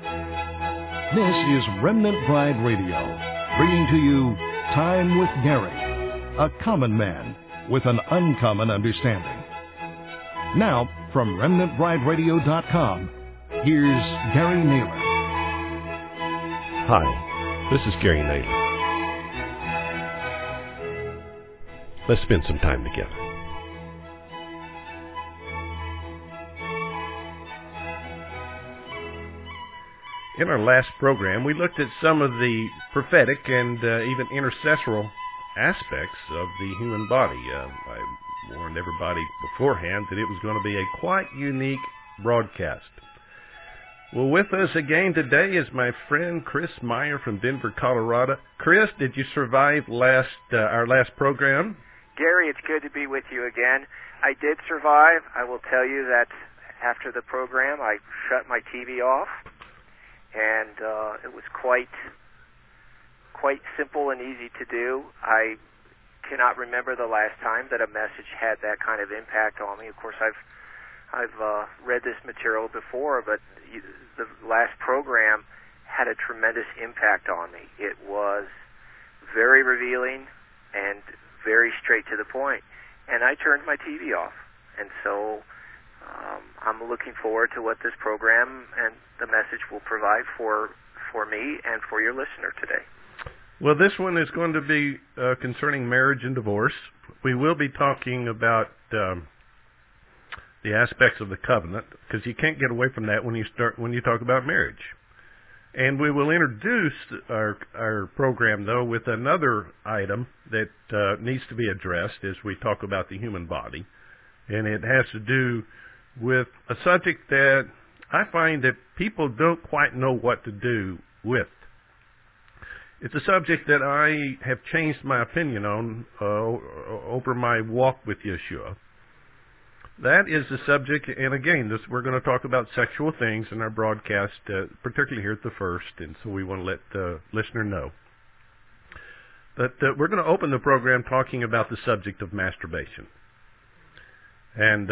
This is Remnant Bride Radio, bringing to you Time with Gary, a common man with an uncommon understanding. Now, from RemnantBrideRadio.com, here's Gary Naylor. Hi, this is Gary Naylor. Let's spend some time together. In our last program, we looked at some of the prophetic and even intercessoral aspects of the human body. I warned everybody beforehand that it was going to be a quite unique broadcast. Well, with us again today is my friend Chris Meyer from Denver, Colorado. Chris, did you survive our last program? Gary, it's good to be with you again. I did survive. I will tell you that after the program, I shut my TV off. And it was quite simple and easy to do. I cannot remember the last time that a message had that kind of impact on me. Of course, I've read this material before, but the last program had a tremendous impact on me. It was very revealing and very straight to the point. And I turned my TV off. And so I'm looking forward to what this program and the message will provide for me and for your listener today. Well, this one is going to be concerning marriage and divorce. We will be talking about the aspects of the covenant, because you can't get away from that when you talk about marriage. And we will introduce our program, though, with another item that needs to be addressed as we talk about the human body. And it has to do with a subject that I find that people don't quite know what to do with. It's a subject that I have changed my opinion on over my walk with Yeshua. That is the subject, and again, we're going to talk about sexual things in our broadcast, particularly here at the first, and so we want to let the listener know. But we're going to open the program talking about the subject of masturbation. And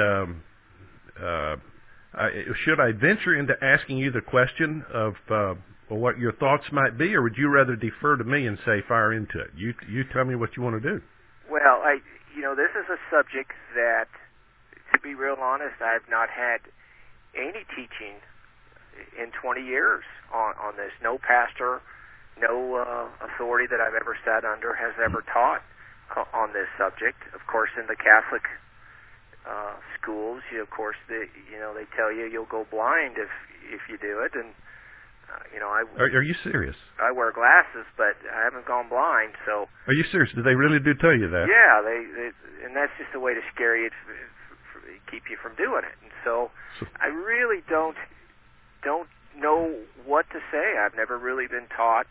should I venture into asking you the question of what your thoughts might be, or would you rather defer to me and say fire into it? You tell me what you want to do. Well, this is a subject that, to be real honest, I've not had any teaching in 20 years on this. No pastor, no authority that I've ever sat under has ever taught on this subject. Of course, in the Catholic schools, of course, they tell you you'll go blind if you do it, and Are you serious? I wear glasses, but I haven't gone blind. So are you serious? Do they really do tell you that? Yeah, they and that's just a way to scare you, to keep you from doing it. And so I really don't know what to say. I've never really been taught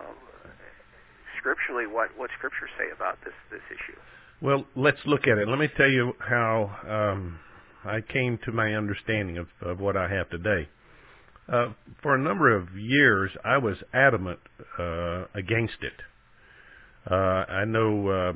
scripturally what scriptures say about this issue. Well, let's look at it. Let me tell you how I came to my understanding of what I have today. For a number of years, I was adamant against it. I know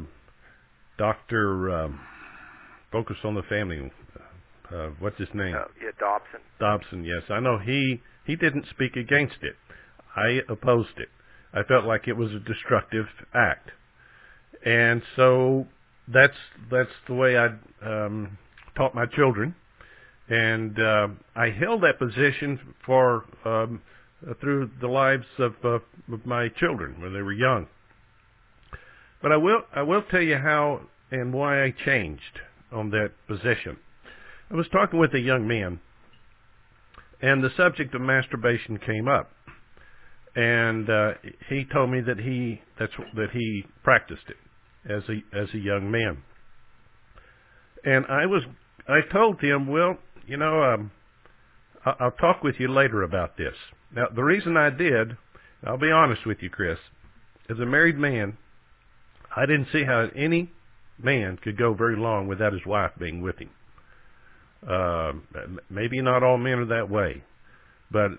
Dr. Focus on the Family, what's his name? Dobson. Dobson, yes. I know he didn't speak against it. I opposed it. I felt like it was a destructive act. And so that's the way I taught my children. And I held that position for through the lives of my children when they were young. But I will tell you how and why I changed on that position. I was talking with a young man, and the subject of masturbation came up, and he told me that he practiced it as a young man. And I told him, well, I'll talk with you later about this. Now, the reason I did, I'll be honest with you, Chris, as a married man, I didn't see how any man could go very long without his wife being with him. Maybe not all men are that way, but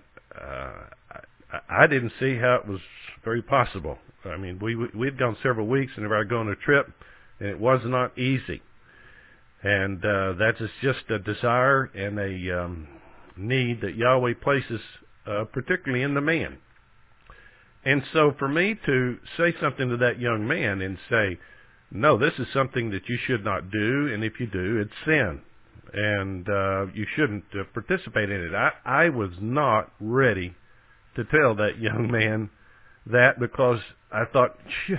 I didn't see how it was very possible. I mean, we'd gone several weeks, and I'd gone on a trip, and it was not easy. And that is just a desire and a need that Yahweh places particularly in the man. And so for me to say something to that young man and say, no, this is something that you should not do, and if you do, it's sin, and you shouldn't participate in it. I was not ready to tell that young man that, because I thought,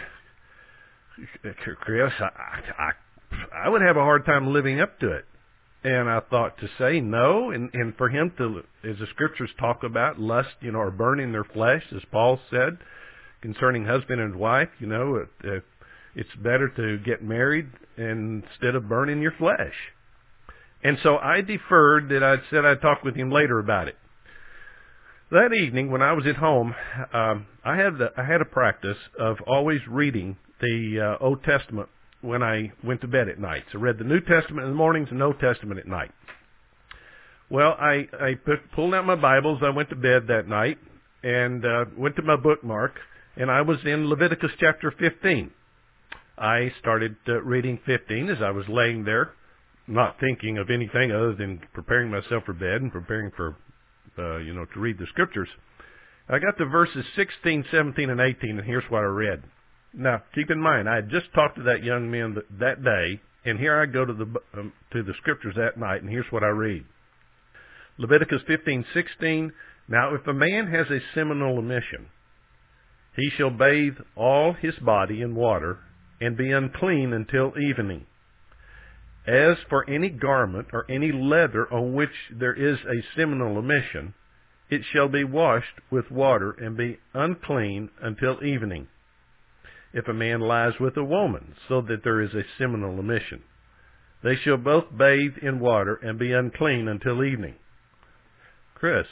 Chris, I would have a hard time living up to it. And I thought to say no, and for him to, as the scriptures talk about, lust, or burning their flesh, as Paul said concerning husband and wife, it's better to get married instead of burning your flesh. And so I deferred that. I said I'd talk with him later about it. That evening, when I was at home, I had a practice of always reading the Old Testament when I went to bed at night. So I read the New Testament in the mornings and Old Testament at night. Well, I pulled out my Bibles. I went to bed that night and went to my bookmark, and I was in Leviticus chapter 15. I started reading 15 as I was laying there, not thinking of anything other than preparing myself for bed and preparing for, to read the scriptures. I got to verses 16, 17, and 18, and here's what I read. Now, keep in mind, I had just talked to that young man that day, and here I go to the scriptures that night, and here's what I read. Leviticus 15:16. Now, if a man has a seminal emission, he shall bathe all his body in water, and be unclean until evening. As for any garment or any leather on which there is a seminal emission, it shall be washed with water and be unclean until evening. If a man lies with a woman, so that there is a seminal emission, they shall both bathe in water and be unclean until evening. Chris,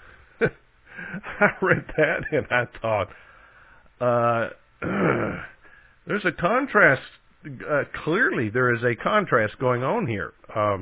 I read that and I thought, there's a contrast. Clearly, there is a contrast going on here.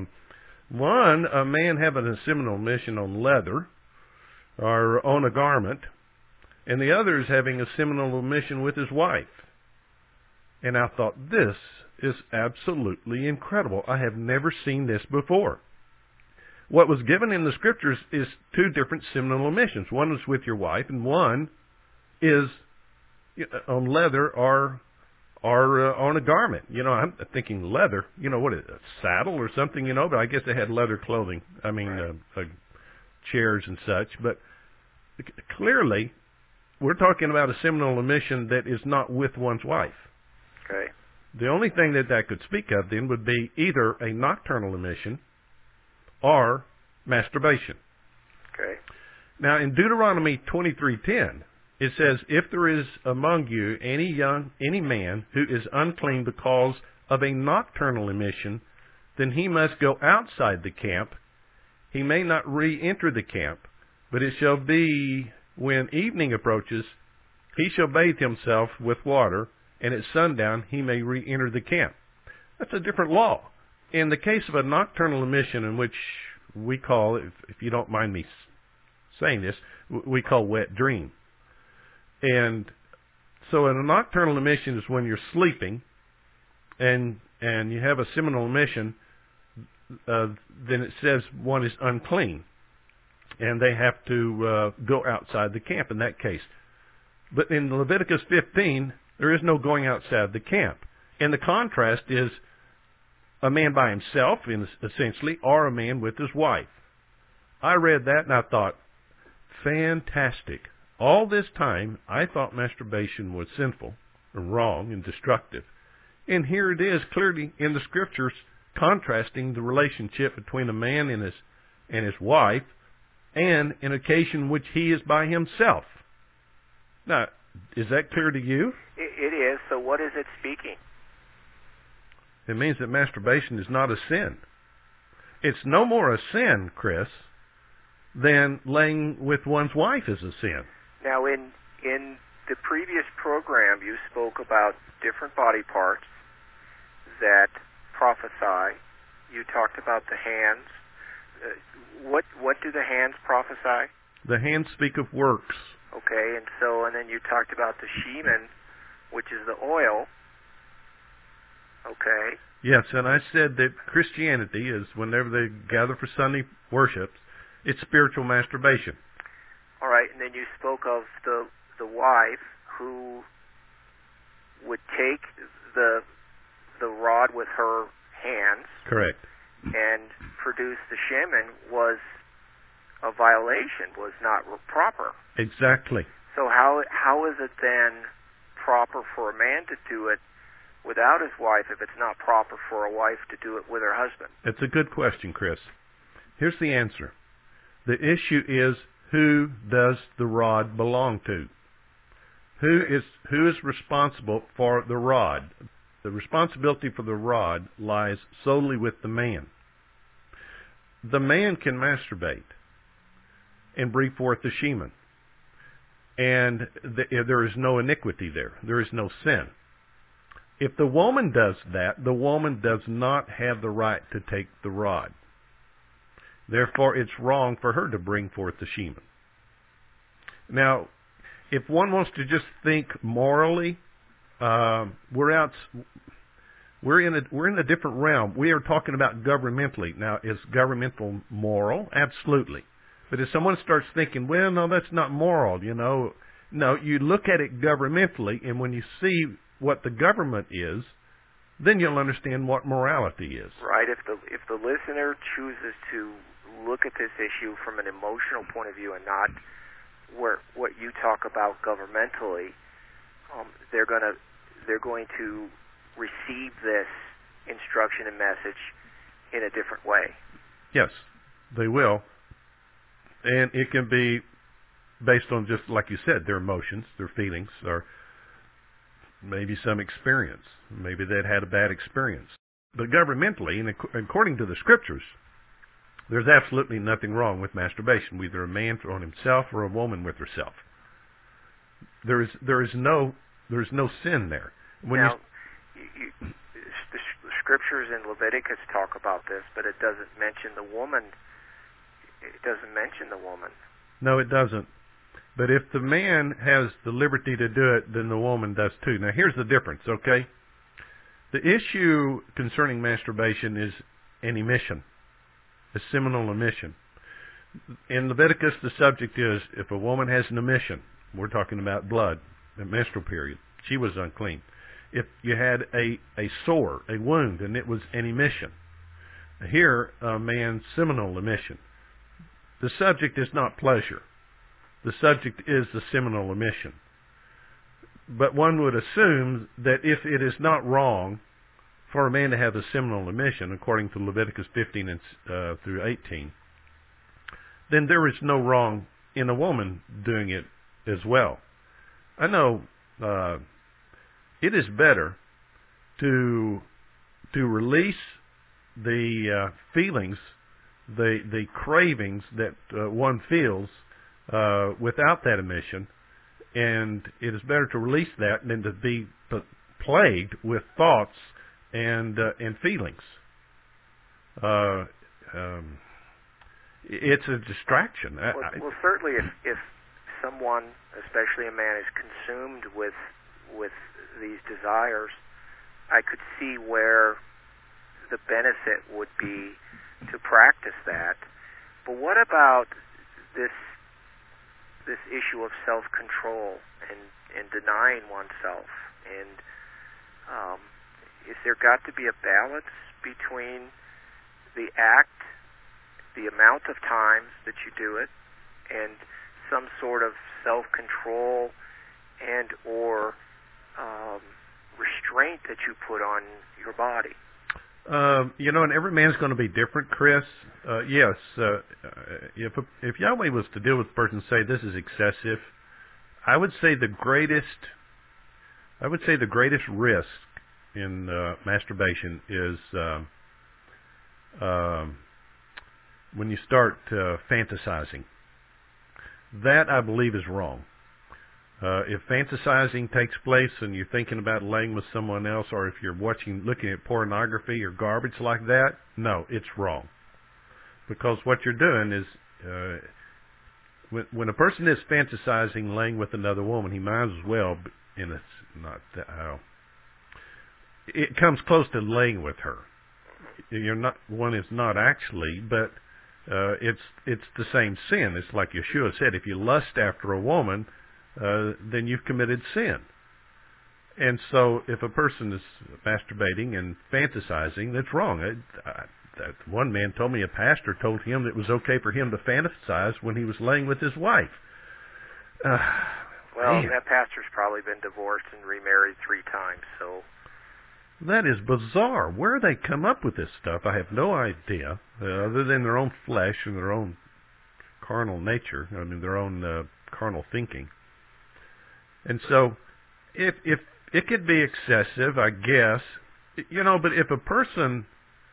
One, a man having a seminal emission on leather or on a garment, and the other is having a seminal emission with his wife. And I thought, this is absolutely incredible. I have never seen this before. What was given in the scriptures is two different seminal emissions. One is with your wife, and one is on leather or on a garment. I'm thinking leather. What is it, a saddle or something? But I guess they had leather clothing. I mean, chairs and such. But clearly, we're talking about a seminal emission that is not with one's wife. Okay. The only thing that could speak of then would be either a nocturnal emission or masturbation. Okay. Now, in Deuteronomy 23:10, it says, if there is among you any man who is unclean because of a nocturnal emission, then he must go outside the camp. He may not re-enter the camp, but it shall be when evening approaches, he shall bathe himself with water, and at sundown he may re-enter the camp. That's a different law. In the case of a nocturnal emission, in which we call, if you don't mind me saying this, we call wet dream. And so a nocturnal emission is when you're sleeping and you have a seminal emission, then it says one is unclean. And they have to go outside the camp in that case. But in Leviticus 15, there is no going outside the camp. And the contrast is a man by himself, essentially, or a man with his wife. I read that and I thought, fantastic. All this time, I thought masturbation was sinful, and wrong, and destructive. And here it is, clearly in the Scriptures, contrasting the relationship between a man and his wife, and an occasion which he is by himself. Now, is that clear to you? It is. So what is it speaking? It means that masturbation is not a sin. It's no more a sin, Chris, than laying with one's wife is a sin. Now, in the previous program, you spoke about different body parts that prophesy. You talked about the hands. What do the hands prophesy? The hands speak of works. Okay, and then you talked about the shemen, which is the oil. Okay. Yes, and I said that Christianity is, whenever they gather for Sunday worship, it's spiritual masturbation. All Right, and then you spoke of the wife who would take the rod with her hands. Correct. And produce the shemen was a violation, was not proper. Exactly. So how is it then proper for a man to do it without his wife if it's not proper for a wife to do it with her husband? It's a good question, Chris. Here's the answer. The issue is, who does the rod belong to? Who is responsible for the rod? The responsibility for the rod lies solely with the man. The man can masturbate and bring forth the shemen. And there is no iniquity there. There is no sin. If the woman does that, the woman does not have the right to take the rod. Therefore, it's wrong for her to bring forth the shemen. Now, if one wants to just think morally, we're in a different realm. We are talking about governmentally. Now, is governmental moral? Absolutely. But if someone starts thinking, well, no, that's not moral, no, you look at it governmentally, and when you see what the government is, then you'll understand what morality is. Right. If the listener chooses to look at this issue from an emotional point of view and not what you talk about governmentally, they're going to receive this instruction and message in a different way. Yes, they will. And it can be based on, just like you said, their emotions, their feelings, or maybe some experience. Maybe they'd had a bad experience. But governmentally, and according to the Scriptures, there's absolutely nothing wrong with masturbation, whether a man on himself or a woman with herself. There is no sin there. Now, the Scriptures in Leviticus talk about this, but it doesn't mention the woman. It doesn't mention the woman. No, it doesn't. But if the man has the liberty to do it, then the woman does too. Now, here's the difference, okay? The issue concerning masturbation is an emission, a seminal emission. In Leviticus, the subject is if a woman has an emission, we're talking about blood, a menstrual period, she was unclean. If you had a sore, a wound, and it was an emission. Here, a man's seminal emission. The subject is not pleasure. The subject is the seminal emission. But one would assume that if it is not wrong for a man to have a seminal emission, according to Leviticus 15 and through 18, then there is no wrong in a woman doing it as well. I know it is better to release the feelings, the cravings that one feels without that emission, and it is better to release that than to be plagued with thoughts and feelings. It's a distraction. Well, certainly, if someone, especially a man, is consumed with these desires, I could see where the benefit would be to practice that. But what about this issue of self-control and denying oneself? And is there got to be a balance between the act, the amount of times that you do it, and some sort of self-control and or restraint that you put on your body? And every man's going to be different, Chris. Yes, if Yahweh was to deal with a person and say this is excessive, I would say the greatest risk in masturbation is when you start fantasizing. That, I believe, is wrong. If fantasizing takes place and you're thinking about laying with someone else, or if you're looking at pornography or garbage like that, no, it's wrong. Because what you're doing is, when a person is fantasizing laying with another woman, he might as well, and it's not that how. It comes close to laying with her. One is not actually, but it's the same sin. It's like Yeshua said, if you lust after a woman, then you've committed sin. And so if a person is masturbating and fantasizing, that's wrong. One man told me a pastor told him that it was okay for him to fantasize when he was laying with his wife. Well, that pastor's probably been divorced and remarried 3 times, so... That is bizarre. Where they come up with this stuff, I have no idea, other than their own flesh and their own carnal nature, their own carnal thinking. And so, if it could be excessive, I guess, but if a person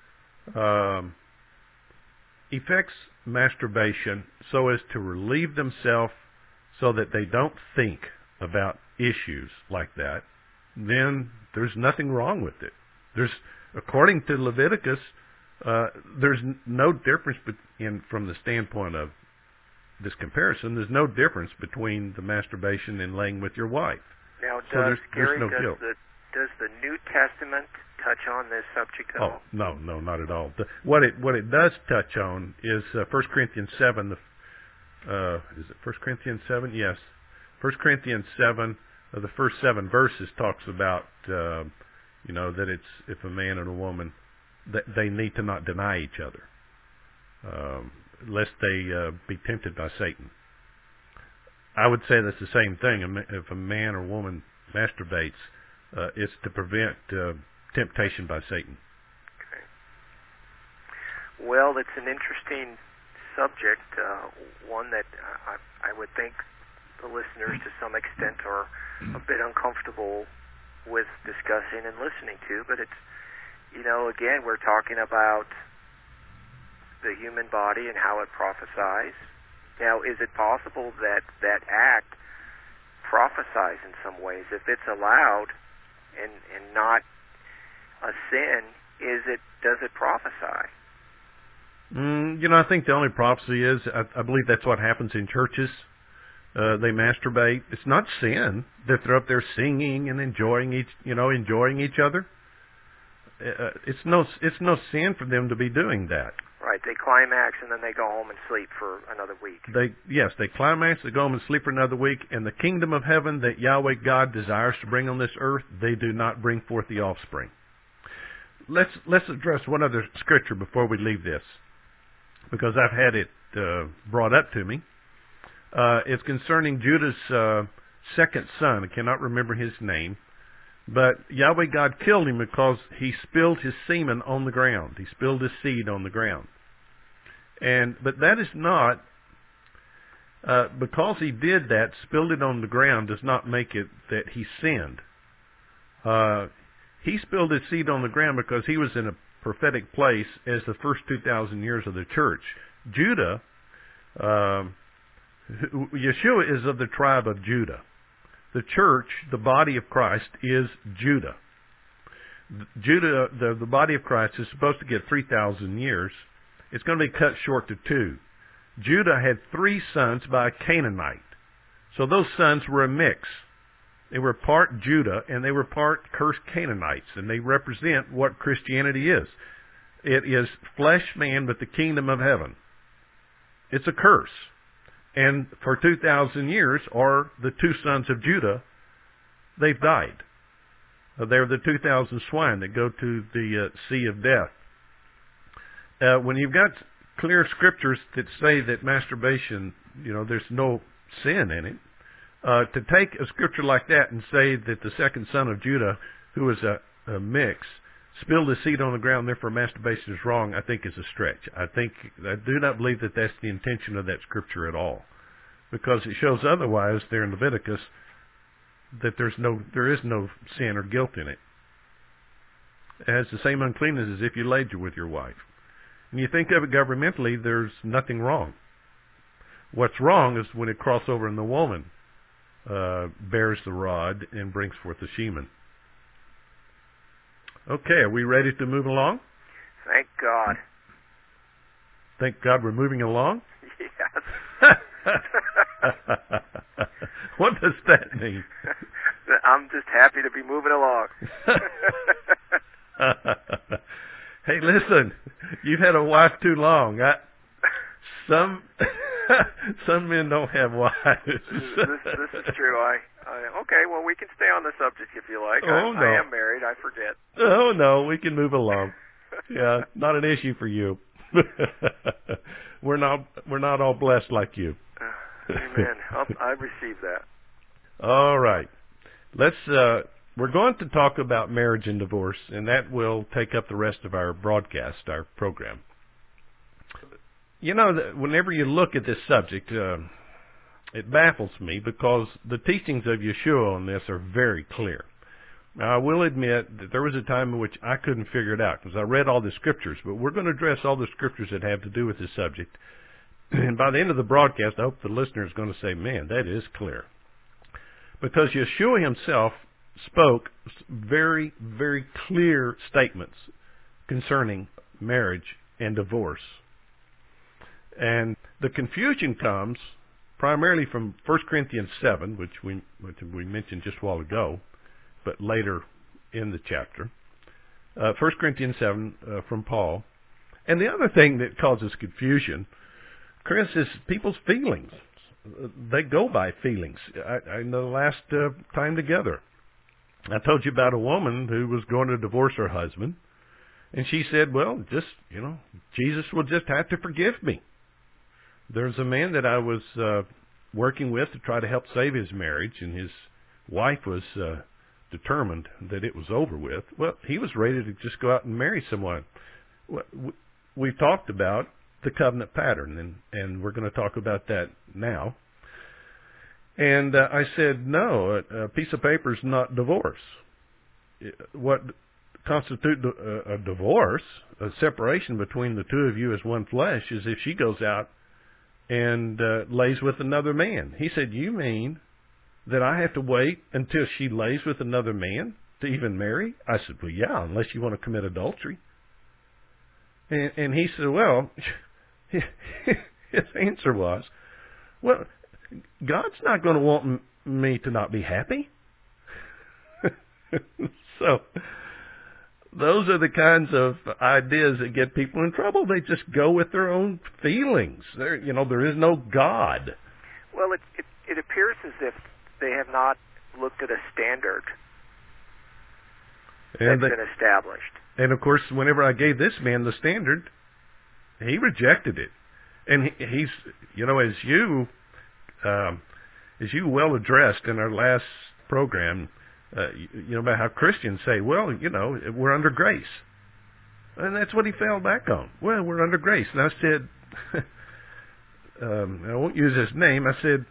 effects masturbation so as to relieve themselves so that they don't think about issues like that, then there's nothing wrong with it. According to Leviticus, there's no difference from the standpoint of this comparison. There's no difference between the masturbation and laying with your wife. Now, there's no guilt. Does the New Testament touch on this subject at all? No, not at all. What it does touch on is 1 Corinthians 7. Is it 1 Corinthians 7? Yes. 1 Corinthians 7. The first 7 verses talks about that it's if a man and a woman that they need to not deny each other, lest they be tempted by Satan. I would say that's the same thing. If a man or woman masturbates, it's to prevent temptation by Satan. Okay. Well, it's an interesting subject, one that I would think the listeners to some extent are a bit uncomfortable with discussing and listening to, but it's, again, we're talking about the human body and how it prophesies. Now, is it possible that that act prophesies in some ways? If it's allowed and not a sin, does it prophesy? I think the only prophecy is, I believe that's what happens in churches. They masturbate. It's not sin that they're up there singing and enjoying each other. It's no sin for them to be doing that. Right. They climax and then they go home and sleep for another week. They climax, they go home and sleep for another week, and the kingdom of heaven that Yahweh God desires to bring on this earth, they do not bring forth the offspring. Let's address one other scripture before we leave this, because I've had it brought up to me. It's concerning Judah's second son. I cannot remember his name. But Yahweh God killed him because he spilled his semen on the ground. He spilled his seed on the ground. But that is not, because he did that, spilled it on the ground, does not make it that he sinned. He spilled his seed on the ground because he was in a prophetic place as the first 2,000 years of the church. Judah, Yeshua is of the tribe of Judah. The church, the body of Christ, is Judah. Judah, the body of Christ, is supposed to get 3,000 years. It's going to be cut short to 2. Judah had 3 sons by a Canaanite. So those sons were a mix. They were part Judah and they were part cursed Canaanites, and they represent what Christianity is. It is flesh man, but the kingdom of heaven. It's a curse. And for 2,000 years, or the 2 sons of Judah, they've died. They're the 2,000 swine that go to the sea of death. When you've got clear scriptures that say that masturbation, there's no sin in it, to take a scripture like that and say that the second son of Judah, who was a mix, spilled his seed on the ground, therefore masturbation is wrong, I think is a stretch. I do not believe that that's the intention of that scripture at all, because it shows otherwise there in Leviticus that there is no sin or guilt in it. It has the same uncleanness as if you laid with your wife. When you think of it governmentally, there's nothing wrong. What's wrong is when it crosses over and the woman bears the rod and brings forth the shemen. Okay, are we ready to move along? Thank God. Thank God we're moving along? Yes. What does that mean? I'm just happy to be moving along. Hey, listen, you've had a wife too long. some men don't have wives. this is true. Okay, well, we can stay on the subject if you like. Oh, no. I am married. I forget. Oh, no, we can move along. Yeah, not an issue for you. We're not all blessed like you. Amen. I receive that. All right. We're going to talk about marriage and divorce, and that will take up the rest of our broadcast, our program. You know, whenever you look at this subject, it baffles me because the teachings of Yeshua on this are very clear. Now, I will admit that there was a time in which I couldn't figure it out because I read all the scriptures, but we're going to address all the scriptures that have to do with this subject. And by the end of the broadcast, I hope the listener is going to say, man, that is clear. Because Yeshua himself spoke very, very clear statements concerning marriage and divorce. And the confusion comes primarily from 1 Corinthians 7, which we mentioned just a while ago, but later in the chapter. 1 Corinthians 7 from Paul. And the other thing that causes confusion, Chris, is people's feelings. They go by feelings. I know the last time together, I told you about a woman who was going to divorce her husband, and she said, well, Jesus will just have to forgive me. There's a man that I was working with to try to help save his marriage, and his wife was determined that it was over with. Well, he was ready to just go out and marry someone. We've talked about the covenant pattern, and we're going to talk about that now. And I said, no, a piece of paper is not divorce. What constitutes a divorce, a separation between the two of you as one flesh, is if she goes out and lays with another man. He said, you mean that I have to wait until she lays with another man to even marry? I said, well, yeah, unless you want to commit adultery. And he said, well, his answer was, well, God's not going to want me to not be happy. So those are the kinds of ideas that get people in trouble. They just go with their own feelings. There is no God. Well, it appears as if they have not looked at a standard that's been established. And of course, whenever I gave this man the standard, he rejected it. And he's, as you well addressed in our last program, about how Christians say, well, we're under grace. And that's what he fell back on. Well, we're under grace. And I said, I won't use his name, I said,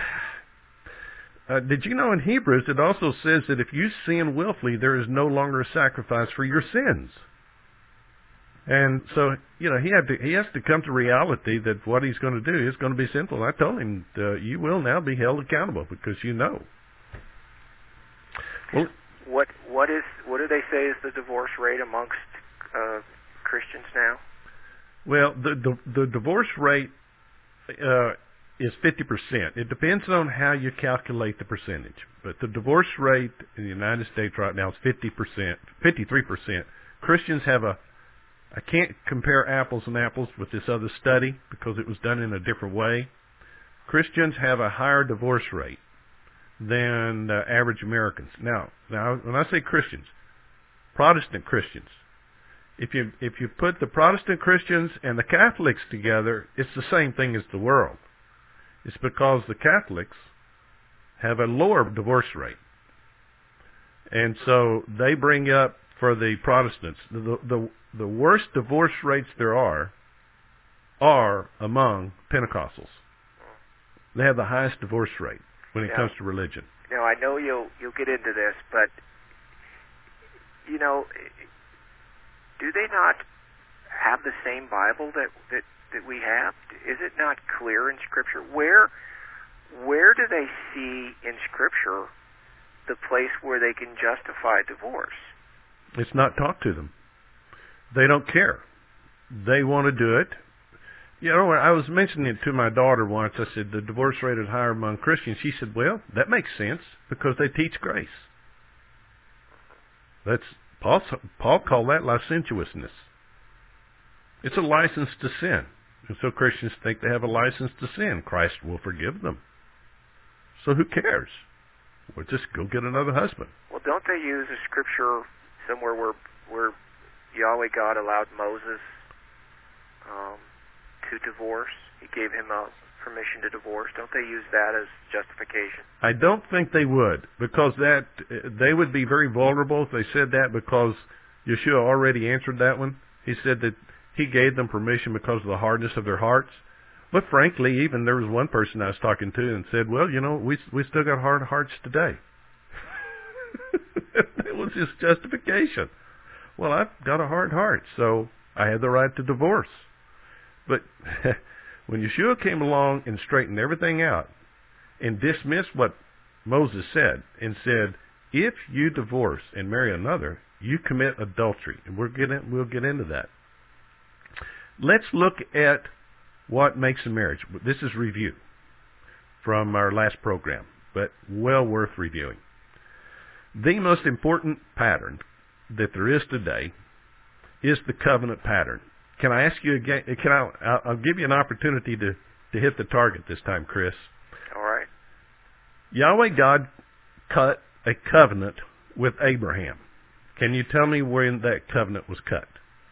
did you know in Hebrews it also says that if you sin willfully, there is no longer a sacrifice for your sins? And so, he has to come to reality that what he's going to do is going to be sinful. I told him, you will now be held accountable because you know. Well, what do they say is the divorce rate amongst Christians now? Well, the divorce rate is 50%. It depends on how you calculate the percentage. But the divorce rate in the United States right now is 50%, 53%. Christians have I can't compare apples and apples with this other study because it was done in a different way. Christians have a higher divorce rate than average Americans. Now, when I say Christians, Protestant Christians, if you put the Protestant Christians and the Catholics together, it's the same thing as the world. It's because the Catholics have a lower divorce rate. And so they bring up for the Protestants, the worst divorce rates there are among Pentecostals. They have the highest divorce rate when it comes to religion. Now, I know you'll get into this, but, do they not have the same Bible that we have? Is it not clear in Scripture? Where do they see in Scripture the place where they can justify divorce? It's not taught to them. They don't care. They want to do it. I was mentioning it to my daughter once. I said, the divorce rate is higher among Christians. She said, well, that makes sense because they teach grace. Paul called that licentiousness. It's a license to sin. And so Christians think they have a license to sin. Christ will forgive them. So who cares? Well, just go get another husband. Well, don't they use a scripture somewhere where Yahweh God allowed Moses to divorce? He gave him a permission to divorce. Don't they use that as justification? I don't think they would, because that they would be very vulnerable if they said that, because Yeshua already answered that one. He said that he gave them permission because of the hardness of their hearts. But frankly, even there was one person I was talking to and said, well, we still got hard hearts today. It was his justification. Well, I've got a hard heart, so I have the right to divorce. But when Yeshua came along and straightened everything out and dismissed what Moses said and said, if you divorce and marry another, you commit adultery. And we'll get into that. Let's look at what makes a marriage. This is review from our last program, but well worth reviewing. The most important pattern that there is today is the covenant pattern. Can I ask you again? I'll give you an opportunity to hit the target this time, Chris. All right. Yahweh God cut a covenant with Abraham. Can you tell me when that covenant was cut?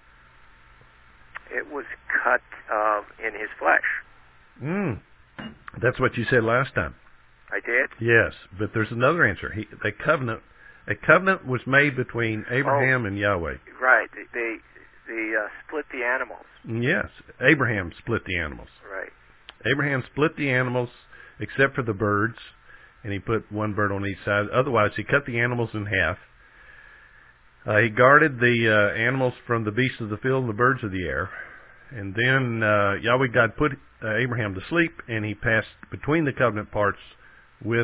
It was cut in his flesh. That's what you said last time. I did? Yes, but there's another answer. A covenant was made between Abraham and Yahweh. Right. They split the animals. Yes, Abraham split the animals. Right. Abraham split the animals except for the birds, and he put one bird on each side. Otherwise, he cut the animals in half. He guarded the animals from the beasts of the field and the birds of the air. And then Yahweh God put Abraham to sleep, and he passed between the covenant parts with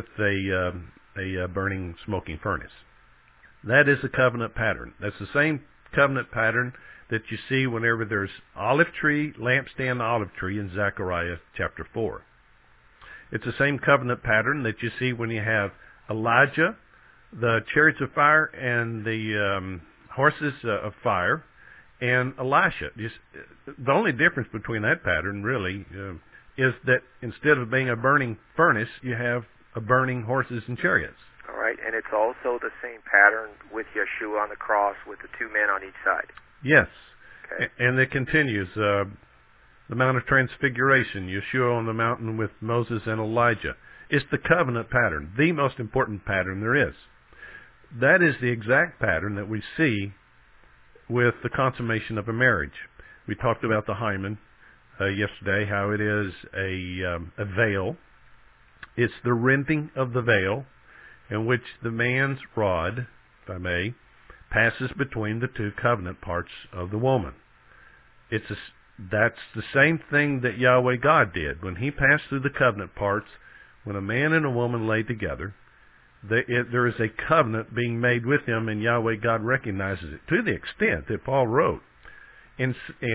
a burning, smoking furnace. That is the covenant pattern. That's the same covenant pattern that you see whenever there's olive tree, lampstand, olive tree in Zechariah chapter 4. It's the same covenant pattern that you see when you have Elijah, the chariots of fire, and the horses of fire, and Elisha. The only difference between that pattern, really, is that instead of being a burning furnace, you have a burning horses and chariots. All right, and it's also the same pattern with Yeshua on the cross with the two men on each side. Yes, okay. And it continues. The Mount of Transfiguration, Yeshua on the mountain with Moses and Elijah. It's the covenant pattern, the most important pattern there is. That is the exact pattern that we see with the consummation of a marriage. We talked about the hymen yesterday, how it is a veil. It's the rending of the veil in which the man's rod, if I may, passes between the two covenant parts of the woman. That's the same thing that Yahweh God did. When he passed through the covenant parts, when a man and a woman lay together, there is a covenant being made with him, and Yahweh God recognizes it to the extent that Paul wrote and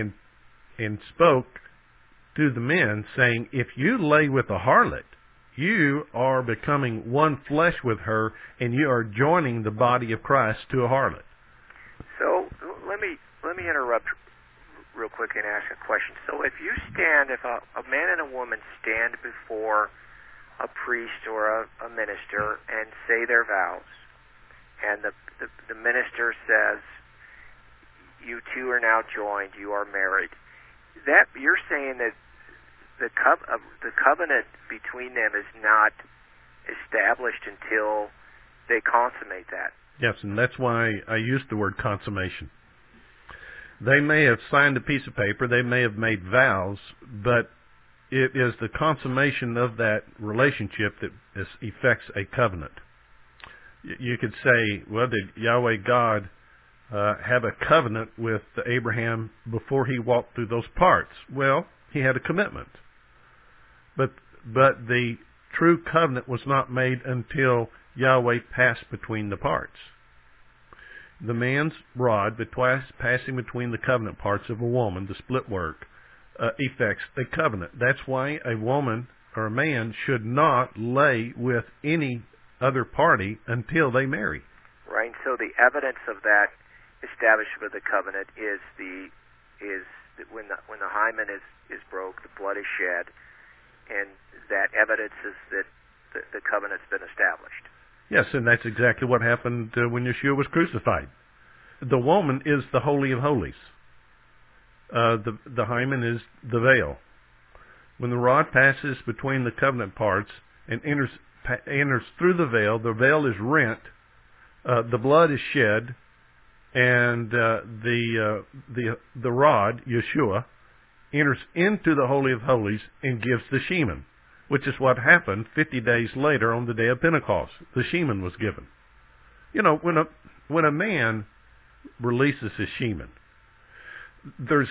spoke to the men, saying, if you lay with a harlot, you are becoming one flesh with her, and you are joining the body of Christ to a harlot. So let me interrupt real quick and ask a question. So if a man and a woman stand before a priest or a minister and say their vows, and the minister says, you two are now joined, you are married, that you're saying that the covenant between them is not established until they consummate that. Yes, and that's why I used the word consummation. They may have signed a piece of paper, they may have made vows, but it is the consummation of that relationship that effects a covenant. You could say, well, did Yahweh God have a covenant with Abraham before he walked through those parts? Well, he had a commitment. But the true covenant was not made until Yahweh passed between the parts. The man's rod, passing between the covenant parts of a woman, the split work, effects a covenant. That's why a woman or a man should not lay with any other party until they marry. Right. So the evidence of that establishment of the covenant is that when the hymen is broke, the blood is shed, and that evidences that the covenant's been established. Yes, and that's exactly what happened when Yeshua was crucified. The woman is the Holy of Holies. The hymen is the veil. When the rod passes between the covenant parts and enters through the veil is rent, the blood is shed, and the rod, Yeshua, enters into the Holy of Holies and gives the shemen, which is what happened 50 days later on the day of Pentecost. The shemen was given. You know, when a man releases his shemen, there's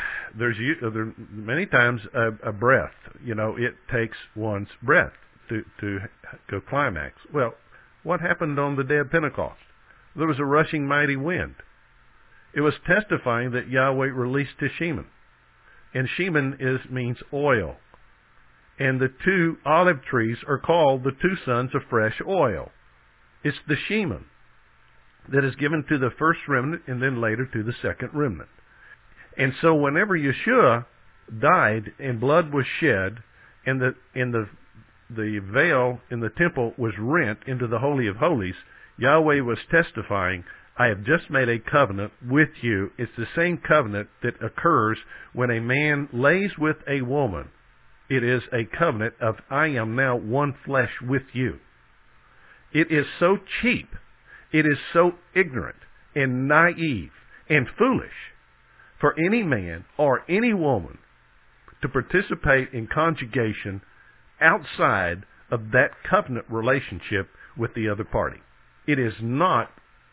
many times a breath. You know, it takes one's breath to go climax. Well, what happened on the day of Pentecost? There was a rushing mighty wind. It was testifying that Yahweh released his shemen. And shemen means oil. And the two olive trees are called the two sons of fresh oil. It's the shemen that is given to the first remnant and then later to the second remnant. And so whenever Yeshua died and blood was shed and the veil in the temple was rent into the Holy of Holies, Yahweh was testifying, I have just made a covenant with you. It's the same covenant that occurs when a man lays with a woman. It is a covenant of I am now one flesh with you. It is so cheap. It is so ignorant and naive and foolish for any man or any woman to participate in conjugation outside of that covenant relationship with the other party. It is not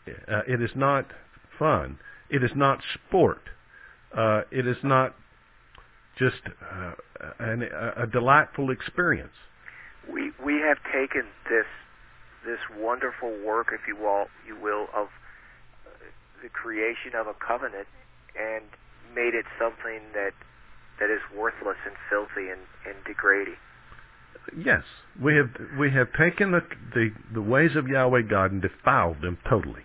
fun. It is not sport. It is not just a delightful experience. We have taken this wonderful work, if you will, of the creation of a covenant and made it something that is worthless and filthy and degrading. Yes, we have taken the ways of Yahweh God and defiled them totally.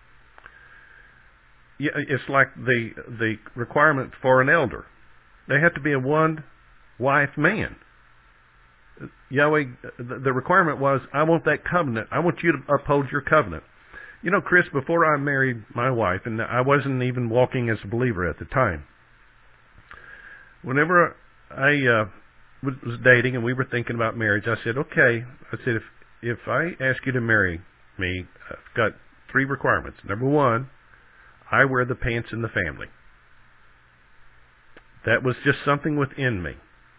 Yeah, it's like the requirement for an elder. They have to be a one-wife man. Yahweh, the requirement was, I want that covenant. I want you to uphold your covenant. You know, Chris, before I married my wife, and I wasn't even walking as a believer at the time, whenever I was dating and we were thinking about marriage, I said, okay, if I ask you to marry me, I've got 3 requirements. Number 1, I wear the pants in the family. That was just something within me.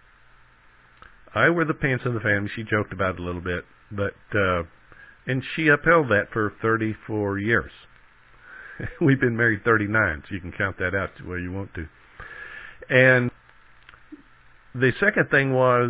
I wear the pants in the family. She joked about it a little bit, but and she upheld that for 34 years. We've been married 39, so you can count that out to where you want to. And the second thing was,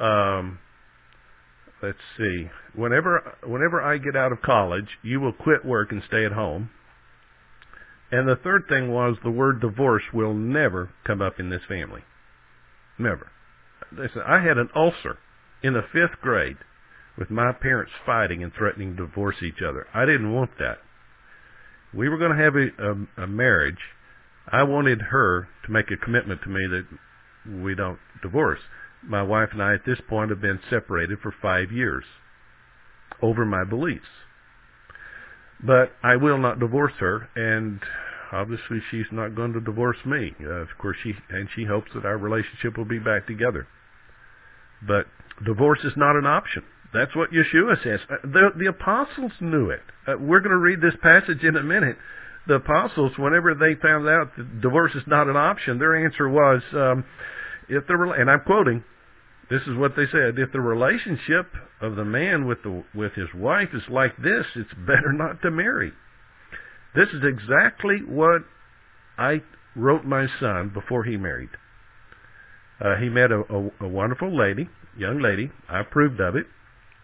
let's see, whenever I get out of college, you will quit work and stay at home. And the third thing was the word divorce will never come up in this family. Never. Listen, I had an ulcer in the 5th grade with my parents fighting and threatening to divorce each other. I didn't want that. We were going to have a marriage. I wanted her to make a commitment to me that we don't divorce. My wife and I at this point have been separated for 5 years over my beliefs. But I will not divorce her, and obviously she's not going to divorce me. Of course, she hopes that our relationship will be back together. But divorce is not an option. That's what Yeshua says. The apostles knew it. We're going to read this passage in a minute. The apostles, whenever they found out that divorce is not an option, their answer was, and I'm quoting, this is what they said, if the relationship of the man with his wife is like this, it's better not to marry. This is exactly what I wrote my son before he married. He met a wonderful young lady. I approved of it.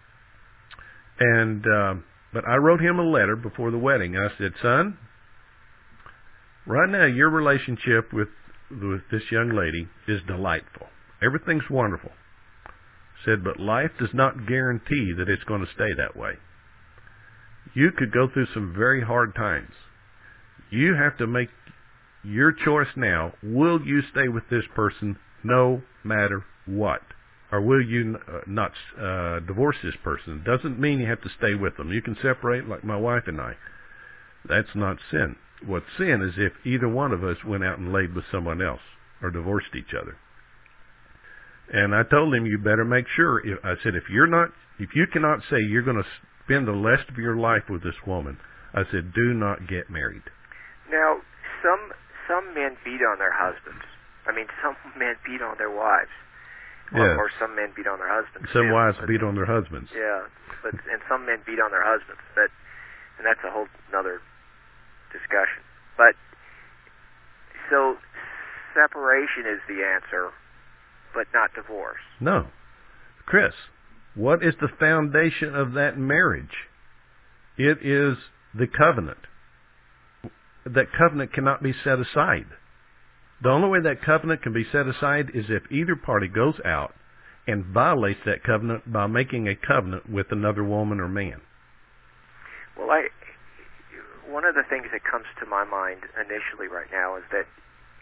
And but I wrote him a letter before the wedding. I said, son, right now your relationship with this young lady is delightful. Everything's wonderful. I said, but life does not guarantee that it's going to stay that way. You could go through some very hard times. You have to make your choice now. Will you stay with this person no matter what? Or will you not divorce this person? Doesn't mean you have to stay with them. You can separate like my wife and I. That's not sin. What sin is if either one of us went out and laid with someone else or divorced each other. And I told him, you better make sure. I said, if you cannot say you're going to spend the rest of your life with this woman, I said, do not get married. Now, some men beat on their husbands. I mean, some men beat on their wives. Yes. Or some men beat on their husbands. Some wives beat on their husbands. Yeah, and some men beat on their husbands. And that's a whole other discussion. But so separation is the answer, but not divorce. No. Chris, what is the foundation of that marriage? It is the covenant. That covenant cannot be set aside. The only way that covenant can be set aside is if either party goes out and violates that covenant by making a covenant with another woman or man. Well, one of the things that comes to my mind initially right now is that,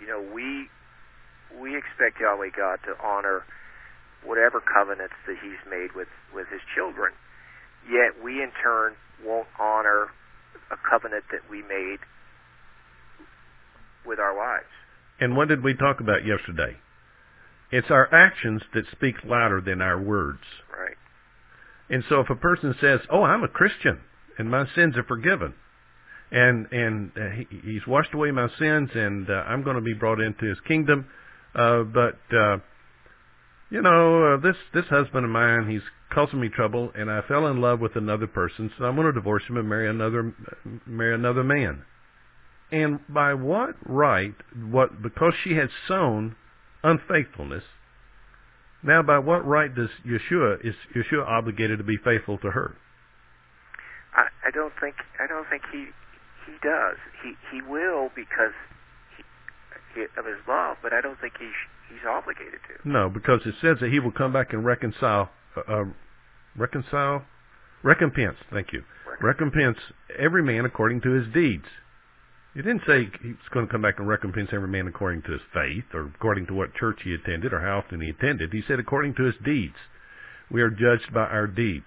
we expect Yahweh God to honor whatever covenants that He's made with His children. Yet we in turn won't honor a covenant that we made with our wives. And what did we talk about yesterday? It's our actions that speak louder than our words. Right. And so if a person says, "Oh, I'm a Christian and my sins are forgiven, and He's washed away my sins, and I'm going to be brought into His kingdom, but this husband of mine, he's causing me trouble, and I fell in love with another person, so I'm going to divorce him and marry another man." And by what right, because she had sown unfaithfulness, now by what right is Yeshua obligated to be faithful to her? I don't think he does. He will because of his love, but I don't think he's obligated to. No, because it says that He will come back and recompense. Thank you. Recompense every man according to his deeds. He didn't say He's going to come back and recompense every man according to his faith or according to what church he attended or how often he attended. He said according to his deeds. We are judged by our deeds.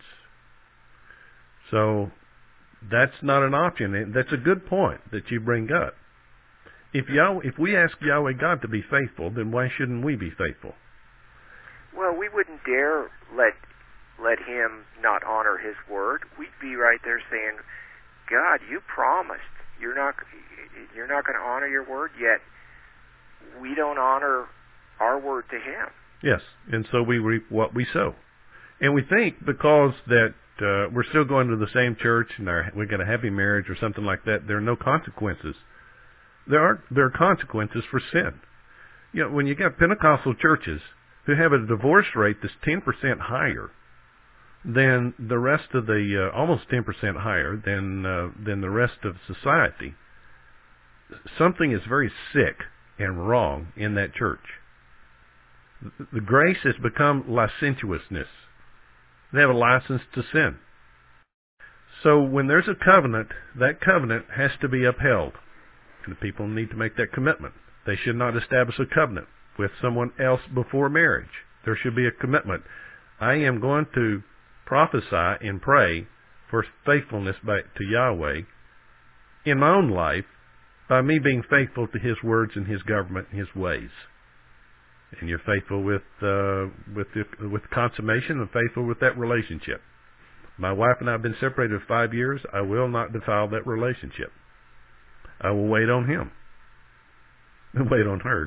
So that's not an option. And that's a good point that you bring up. If we ask Yahweh God to be faithful, then why shouldn't we be faithful? Well, we wouldn't dare let Him not honor His word. We'd be right there saying, God, you promised. You're not going to honor your word, yet we don't honor our word to Him. Yes, and so we reap what we sow. And we think because that we're still going to the same church and we got a happy marriage or something like that, there are no consequences. There are consequences for sin. When you got Pentecostal churches who have a divorce rate that's 10% higher than the rest of the almost 10% higher than the rest of society, something is very sick and wrong in that church. The grace has become licentiousness. They have a license to sin. So when there's a covenant, that covenant has to be upheld. And the people need to make that commitment. They should not establish a covenant with someone else before marriage. There should be a commitment. I am going to prophesy and pray for faithfulness to Yahweh in my own life by me being faithful to His words and His government and His ways. And you're faithful with consummation and faithful with that relationship. My wife and I have been separated 5 years. I will not defile that relationship. I will wait on Him and wait on her.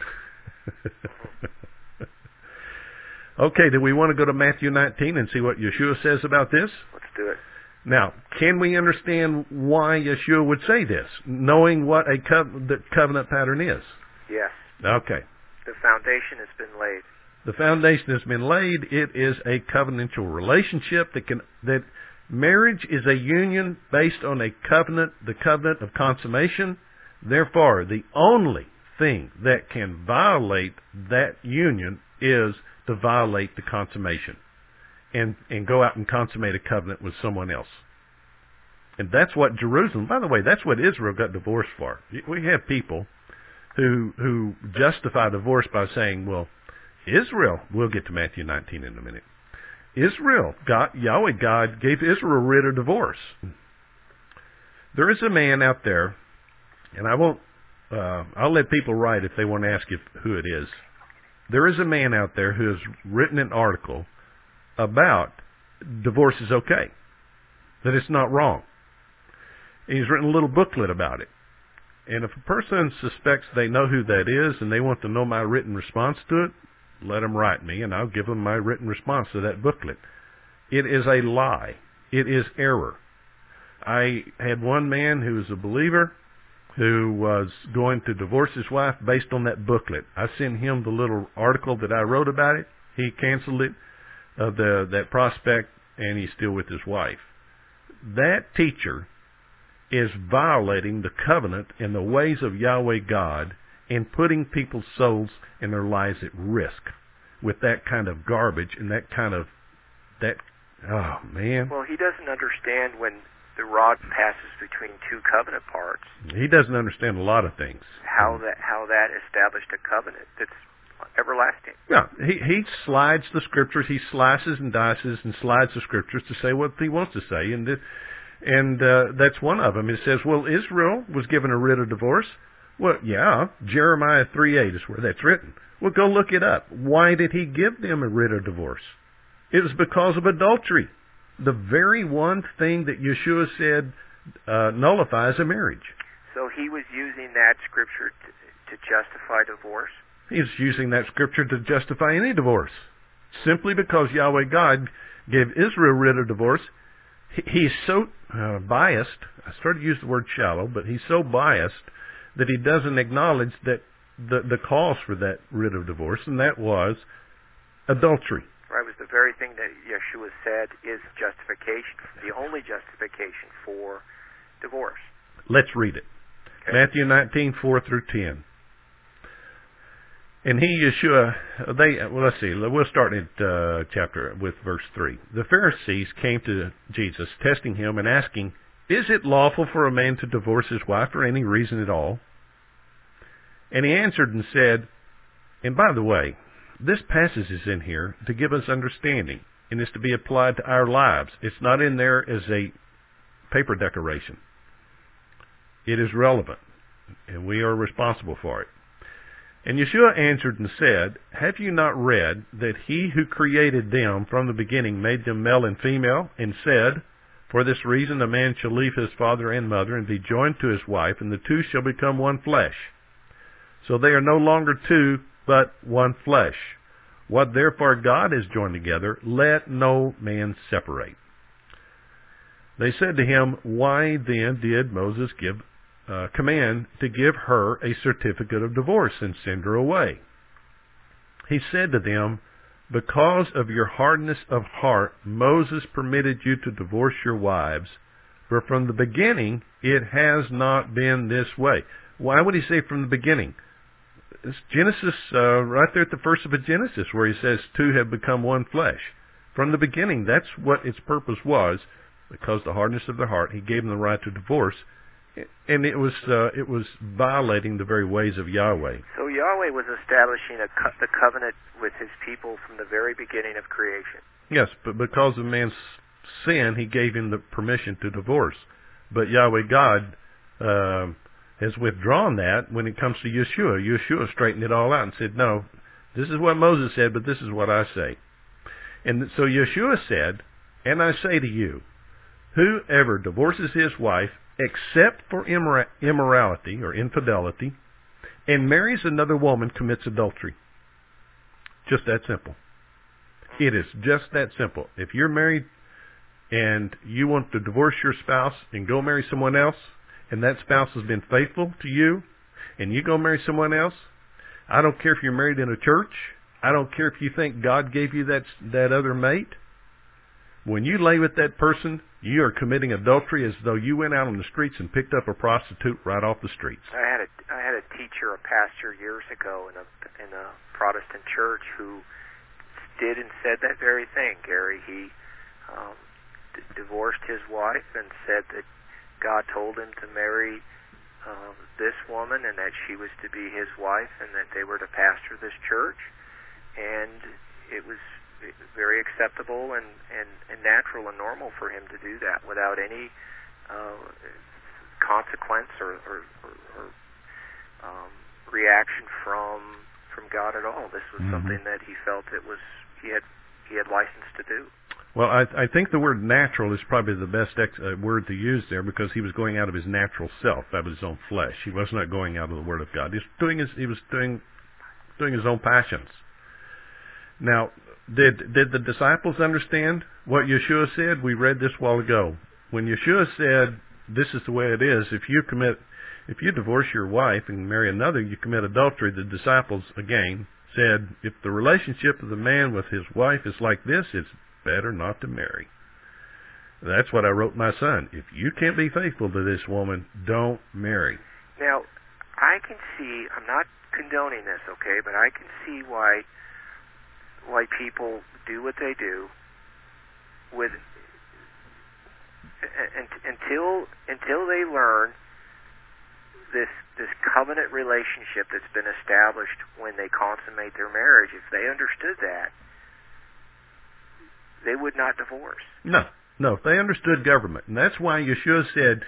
Okay, do we want to go to Matthew 19 and see what Yeshua says about this? Let's do it. Now, can we understand why Yeshua would say this, knowing what the covenant pattern is? Yes. Okay. The foundation has been laid. The foundation has been laid. It is a covenantal relationship that marriage is a union based on a covenant, the covenant of consummation. Therefore, the only thing that can violate that union is to violate the consummation and go out and consummate a covenant with someone else. And that's what Jerusalem, by the way, that's what Israel got divorced for. We have people who justify divorce by saying, well, Israel, we'll get to Matthew 19 in a minute. Israel, Yahweh God gave Israel writ of divorce. There is a man out there, and I'll let people write if they want to ask who it is. There is a man out there who has written an article about divorce is okay, that it's not wrong. And he's written a little booklet about it. And if a person suspects they know who that is and they want to know my written response to it, let them write me and I'll give them my written response to that booklet. It is a lie. It is error. I had one man who was a believer who was going to divorce his wife based on that booklet. I sent him the little article that I wrote about it. He canceled it, that prospect, and he's still with his wife. That teacher is violating the covenant and the ways of Yahweh God and putting people's souls and their lives at risk with that kind of garbage and that kind of, oh man. Well, he doesn't understand when the rod passes between two covenant parts. He doesn't understand a lot of things. How that established a covenant that's everlasting. Yeah, he slides the scriptures. He slices and dices and slides the scriptures to say what he wants to say, and that's one of them. It says, well, Israel was given a writ of divorce. Well, yeah, Jeremiah 3:8 is where that's written. Well, go look it up. Why did he give them a writ of divorce? It was because of adultery. The very one thing that Yeshua said nullifies a marriage. So he was using that scripture to justify divorce? He's using that scripture to justify any divorce. Simply because Yahweh God gave Israel writ of divorce, he's so biased. I started to use the word shallow, but he's so biased that he doesn't acknowledge that the cause for that writ of divorce, and that was adultery. Right, it was the very thing that Yeshua said is justification, the only justification for divorce. Let's read it. Okay. Matthew 19:4 through 10. And Yeshua, let's see, we'll start at chapter with verse 3. The Pharisees came to Jesus, testing him and asking, is it lawful for a man to divorce his wife for any reason at all? And he answered and said, and by the way, this passage is in here to give us understanding, and is to be applied to our lives. It's not in there as a paper decoration. It is relevant, and we are responsible for it. And Yeshua answered and said, have you not read that he who created them from the beginning made them male and female, and said, for this reason a man shall leave his father and mother and be joined to his wife, and the two shall become one flesh. So they are no longer two, but one flesh. What therefore God has joined together, let no man separate. They said to him, why then did Moses give command to give her a certificate of divorce and send her away? He said to them, because of your hardness of heart, Moses permitted you to divorce your wives, for from the beginning it has not been this way. Why would he say from the beginning? It's Genesis, right there at the first of Genesis, where he says two have become one flesh. From the beginning, that's what its purpose was. Because the hardness of their heart, he gave them the right to divorce, and it was violating the very ways of Yahweh. So Yahweh was establishing the covenant with his people from the very beginning of creation. Yes, but because of man's sin, he gave him the permission to divorce. But Yahweh God has withdrawn that when it comes to Yeshua. Yeshua straightened it all out and said, no, this is what Moses said, but this is what I say. And so Yeshua said, and I say to you, whoever divorces his wife except for immorality or infidelity and marries another woman commits adultery. Just that simple. It is just that simple. If you're married and you want to divorce your spouse and go marry someone else, and that spouse has been faithful to you, and you go marry someone else, I don't care if you're married in a church. I don't care if you think God gave you that other mate. When you lay with that person, you are committing adultery as though you went out on the streets and picked up a prostitute right off the streets. I had a teacher, a pastor years ago in a Protestant church who did and said that very thing, Gary. He divorced his wife and said that God told him to marry this woman, and that she was to be his wife, and that they were to pastor this church. And it was very acceptable and natural and normal for him to do that without any consequence or reaction from God at all. This was something that he felt he had license to do. Well, I think the word natural is probably the best word to use there, because he was going out of his natural self, out of his own flesh. He was not going out of the Word of God. He was doing his own passions. Now, did the disciples understand what Yeshua said? We read this a while ago. When Yeshua said, "This is the way it is. If you divorce your wife and marry another, you commit adultery," the disciples again said, "If the relationship of the man with his wife is like this, it's better not to marry." That's what I wrote my son. If you can't be faithful to this woman, don't marry. Now, I can see, I'm not condoning this, okay, but I can see why people do what they do with until they learn this covenant relationship that's been established when they consummate their marriage. If they understood that, they would not divorce. No. If they understood government. And that's why Yeshua said,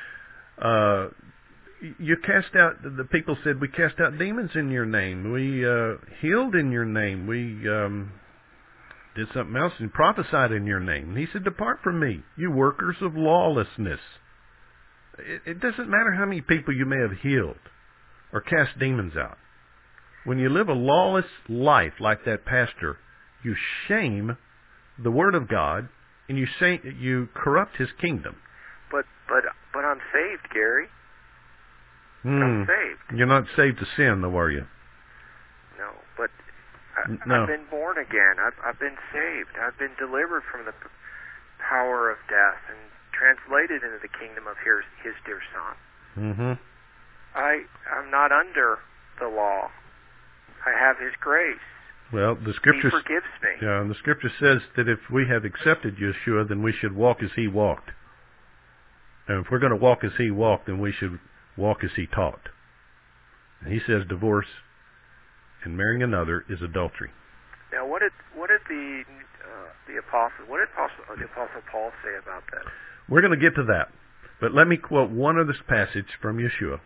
you cast out, the people said, we cast out demons in your name. We healed in your name. We did something else and prophesied in your name. And he said, depart from me, you workers of lawlessness. It doesn't matter how many people you may have healed or cast demons out. When you live a lawless life like that pastor, you shame the Word of God, and you corrupt His kingdom. But I'm saved, Gary. I'm saved. You're not saved to sin, though, are you? No, but I've been born again. I've been saved. I've been delivered from the power of death and translated into the kingdom of His dear Son. Mm-hmm. I'm not under the law. I have His grace. Well, the Scripture... He forgives me. Yeah, and the Scripture says that if we have accepted Yeshua, then we should walk as He walked. And if we're going to walk as He walked, then we should walk as He taught. And He says divorce and marrying another is adultery. Now, what did the Apostle Paul say about that? We're going to get to that, but let me quote one other passage from Yeshua.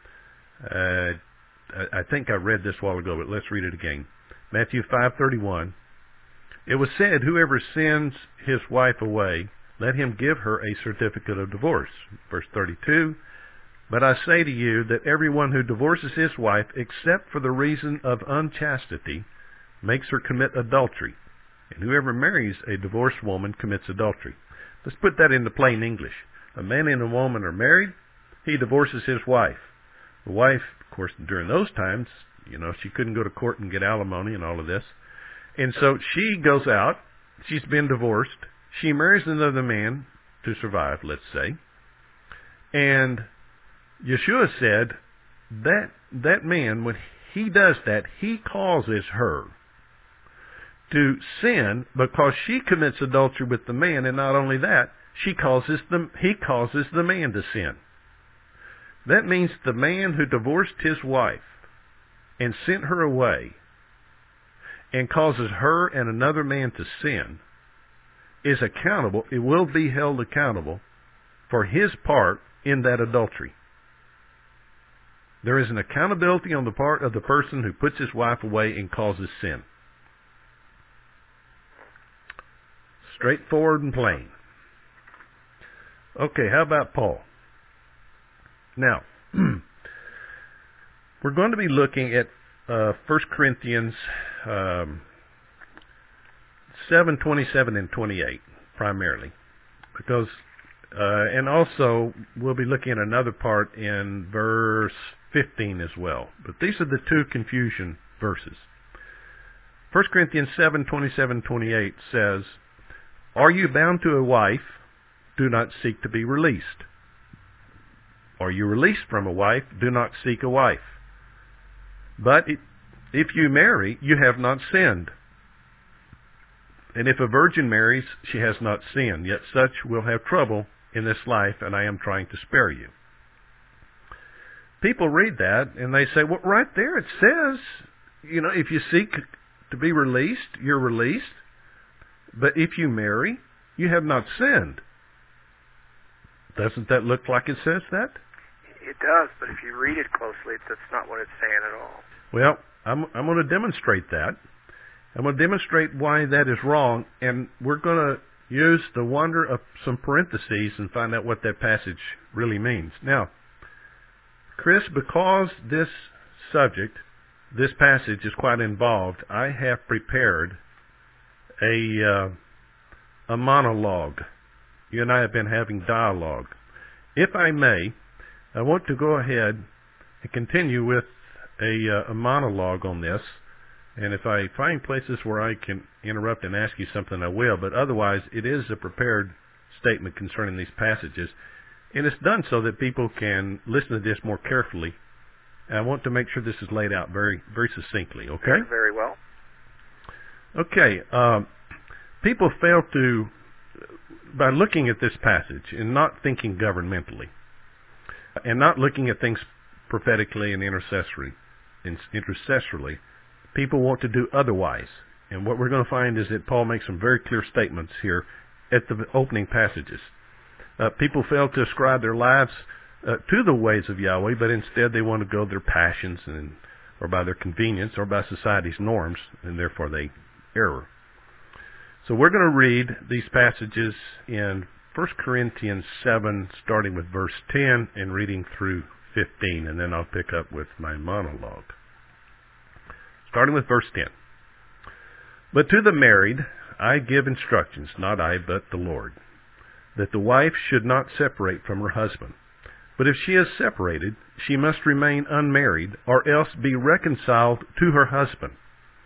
I think I read this a while ago, but let's read it again. Matthew 5:31. It was said, whoever sends his wife away, let him give her a certificate of divorce. Verse 32. But I say to you that everyone who divorces his wife, except for the reason of unchastity, makes her commit adultery. And whoever marries a divorced woman commits adultery. Let's put that into plain English. A man and a woman are married. He divorces his wife. The wife, of course, during those times, she couldn't go to court and get alimony and all of this. And so she goes out. She's been divorced. She marries another man to survive, let's say. And Yeshua said that man, when he does that, he causes her to sin because she commits adultery with the man, and not only that, he causes the man to sin. That means the man who divorced his wife and sent her away and causes her and another man to sin is accountable. It will be held accountable for his part in that adultery. There is an accountability on the part of the person who puts his wife away and causes sin. Straightforward and plain. Okay, how about Paul? Now, we're going to be looking at 1 Corinthians 7:27 and 28 primarily, because and also we'll be looking at another part in verse 15 as well. But these are the two confusion verses. 1 Corinthians 7:27, 28 says, "Are you bound to a wife? Do not seek to be released. Are you released from a wife? Do not seek a wife. But if you marry, you have not sinned. And if a virgin marries, she has not sinned. Yet such will have trouble in this life, and I am trying to spare you." people read that and they say, well, right there it says, if you seek to be released, you're released. But if you marry, you have not sinned. Doesn't that look like it says that? It does, but if you read it closely, that's not what it's saying at all. Well, I'm going to demonstrate that. I'm going to demonstrate why that is wrong, and we're going to use the wonder of some parentheses and find out what that passage really means. Now, Chris, because this subject, this passage is quite involved, I have prepared a monologue. You and I have been having dialogue. If I may, I want to go ahead and continue with a monologue on this. And if I find places where I can interrupt and ask you something, I will. But otherwise, it is a prepared statement concerning these passages. And it's done so that people can listen to this more carefully. And I want to make sure this is laid out very, very succinctly, okay? Very well. Okay. People fail to, by looking at this passage and not thinking governmentally, and not looking at things prophetically and intercessorily, people want to do otherwise. And what we're going to find is that Paul makes some very clear statements here at the opening passages. People fail to ascribe their lives to the ways of Yahweh, but instead they want to go their passions or by their convenience or by society's norms, and therefore they err. So we're going to read these passages in 1 Corinthians 7, starting with verse 10 and reading through 15, and then I'll pick up with my monologue. Starting with verse 10. But to the married I give instructions, not I, but the Lord, that the wife should not separate from her husband. But if she is separated, she must remain unmarried, or else be reconciled to her husband.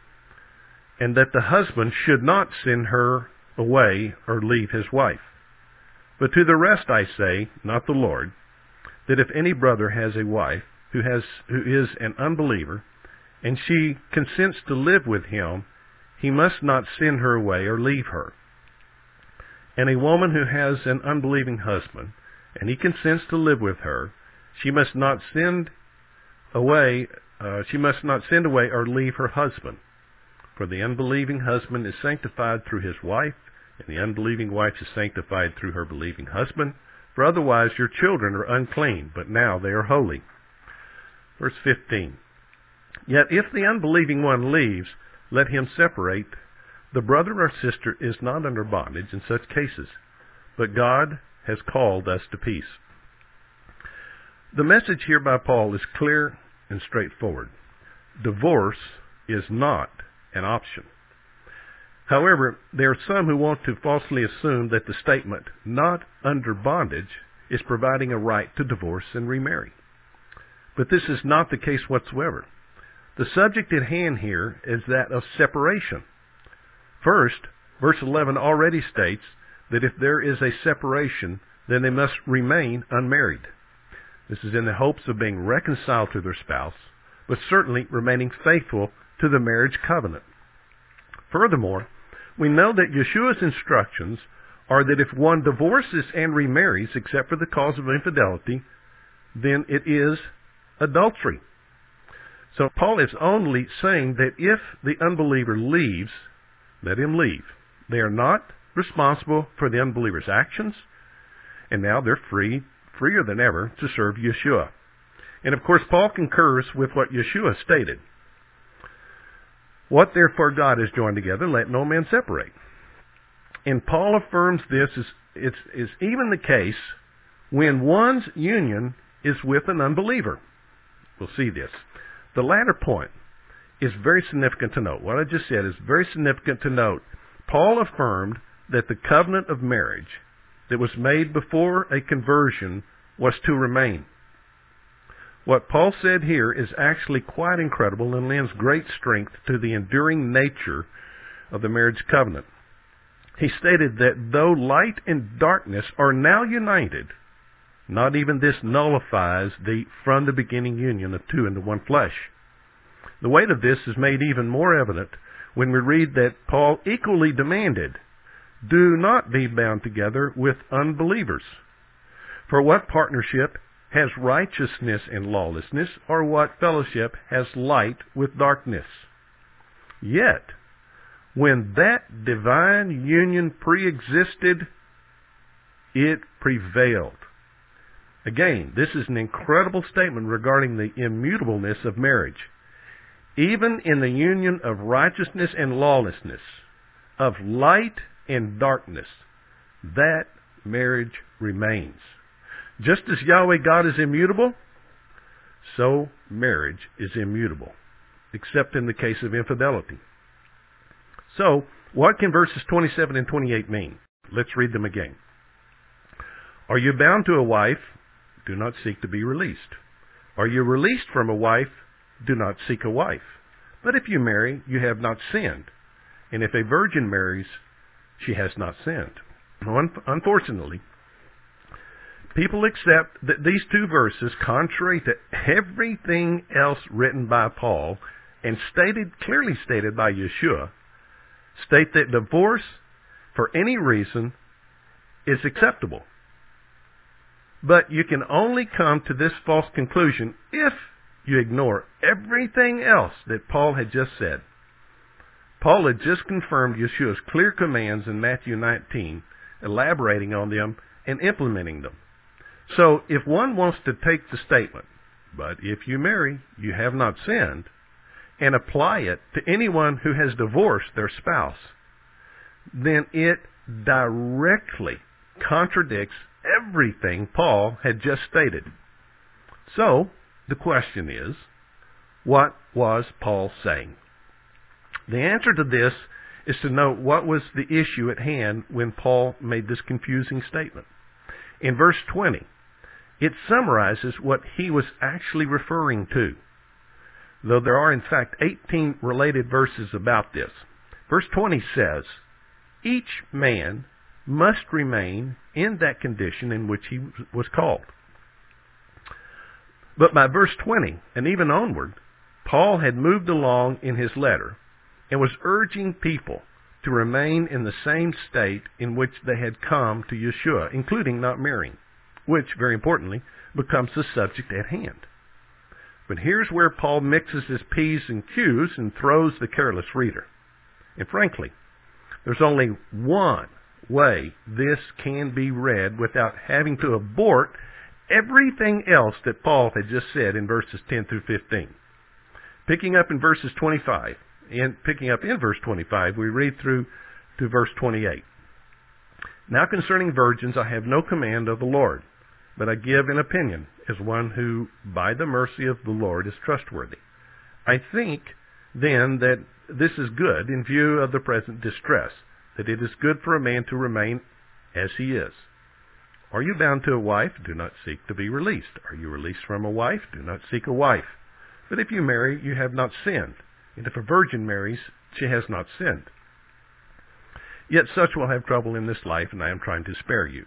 And that the husband should not send her away or leave his wife. But to the rest I say, not the Lord, that if any brother has a wife who is an unbeliever, and she consents to live with him, he must not send her away or leave her. And a woman who has an unbelieving husband, and he consents to live with her, she must not send away or leave her husband. For the unbelieving husband is sanctified through his wife, and the unbelieving wife is sanctified through her believing husband. For otherwise your children are unclean, but now they are holy. Verse 15. Yet if the unbelieving one leaves, let him separate. The brother or sister is not under bondage in such cases, but God has called us to peace. The message here by Paul is clear and straightforward. Divorce is not an option. However, there are some who want to falsely assume that the statement, not under bondage, is providing a right to divorce and remarry. But this is not the case whatsoever. The subject at hand here is that of separation. First, verse 11 already states that if there is a separation, then they must remain unmarried. This is in the hopes of being reconciled to their spouse, but certainly remaining faithful to the marriage covenant. Furthermore, we know that Yeshua's instructions are that if one divorces and remarries except for the cause of infidelity, then it is adultery. So Paul is only saying that if the unbeliever leaves, let him leave. They are not responsible for the unbeliever's actions, and now they're freer than ever to serve Yeshua. And of course, Paul concurs with what Yeshua stated. What therefore God has joined together, let no man separate. And Paul affirms this is even the case when one's union is with an unbeliever. We'll see this. The latter point is very significant to note. What I just said is very significant to note. Paul affirmed that the covenant of marriage that was made before a conversion was to remain. What Paul said here is actually quite incredible and lends great strength to the enduring nature of the marriage covenant. He stated that though light and darkness are now united, not even this nullifies the from the beginning union of two into one flesh. The weight of this is made even more evident when we read that Paul equally demanded, do not be bound together with unbelievers. For what partnership has righteousness and lawlessness, or what fellowship has light with darkness? Yet, when that divine union pre-existed, it prevailed. Again, this is an incredible statement regarding the immutableness of marriage. Even in the union of righteousness and lawlessness, of light and darkness, that marriage remains. Just as Yahweh God is immutable, so marriage is immutable, except in the case of infidelity. So, what can verses 27 and 28 mean? Let's read them again. Are you bound to a wife? Do not seek to be released. Are you released from a wife? Do not seek a wife. But if you marry, you have not sinned. And if a virgin marries, she has not sinned. Unfortunately, people accept that these two verses, contrary to everything else written by Paul and clearly stated by Yeshua, state that divorce for any reason is acceptable. But you can only come to this false conclusion if you ignore everything else that Paul had just said. Paul had just confirmed Yeshua's clear commands in Matthew 19, elaborating on them and implementing them. So if one wants to take the statement, but if you marry, you have not sinned, and apply it to anyone who has divorced their spouse, then it directly contradicts everything Paul had just stated. So, the question is, what was Paul saying? The answer to this is to note what was the issue at hand when Paul made this confusing statement. In verse 20, it summarizes what he was actually referring to, though there are in fact 18 related verses about this. Verse 20 says, each man must remain in that condition in which he was called. But by verse 20, and even onward, Paul had moved along in his letter and was urging people to remain in the same state in which they had come to Yeshua, including not marrying, which, very importantly, becomes the subject at hand. But here's where Paul mixes his P's and Q's and throws the careless reader. And frankly, there's only one way this can be read without having to abort everything else that Paul had just said in verses 10 through 15. Picking up in verse 25, we read through to verse 28. Now concerning virgins, I have no command of the Lord, but I give an opinion as one who, by the mercy of the Lord, is trustworthy. I think, then, that this is good in view of the present distress, that it is good for a man to remain as he is. Are you bound to a wife? Do not seek to be released. Are you released from a wife? Do not seek a wife. But if you marry, you have not sinned. And if a virgin marries, she has not sinned. Yet such will have trouble in this life, and I am trying to spare you.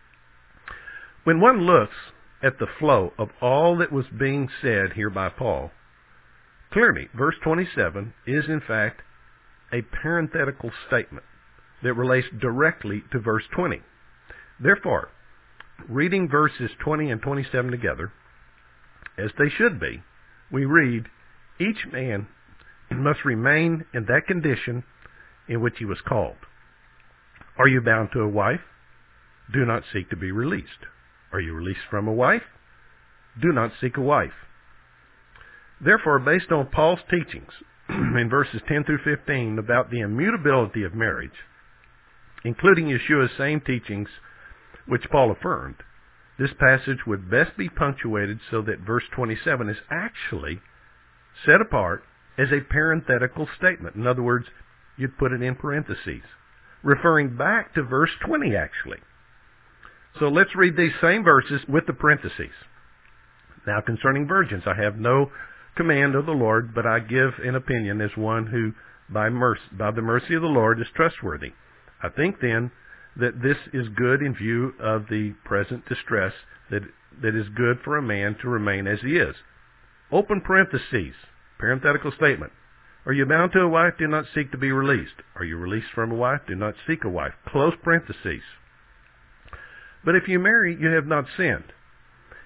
When one looks at the flow of all that was being said here by Paul, clearly, verse 27 is in fact a parenthetical statement that relates directly to verse 20. Therefore, reading verses 20 and 27 together, as they should be, we read, each man must remain in that condition in which he was called. Are you bound to a wife? Do not seek to be released. Are you released from a wife? Do not seek a wife. Therefore, based on Paul's teachings in verses 10 through 15 about the immutability of marriage, including Yeshua's same teachings which Paul affirmed, this passage would best be punctuated so that verse 27 is actually set apart as a parenthetical statement. In other words, you'd put it in parentheses, referring back to verse 20 actually. So let's read these same verses with the parentheses. Now concerning virgins, I have no command of the Lord, but I give an opinion as one who, by the mercy of the Lord, is trustworthy. I think then that this is good in view of the present distress, that is good for a man to remain as he is. Open parentheses, parenthetical statement. Are you bound to a wife? Do not seek to be released. Are you released from a wife? Do not seek a wife. Close parentheses. But if you marry, you have not sinned.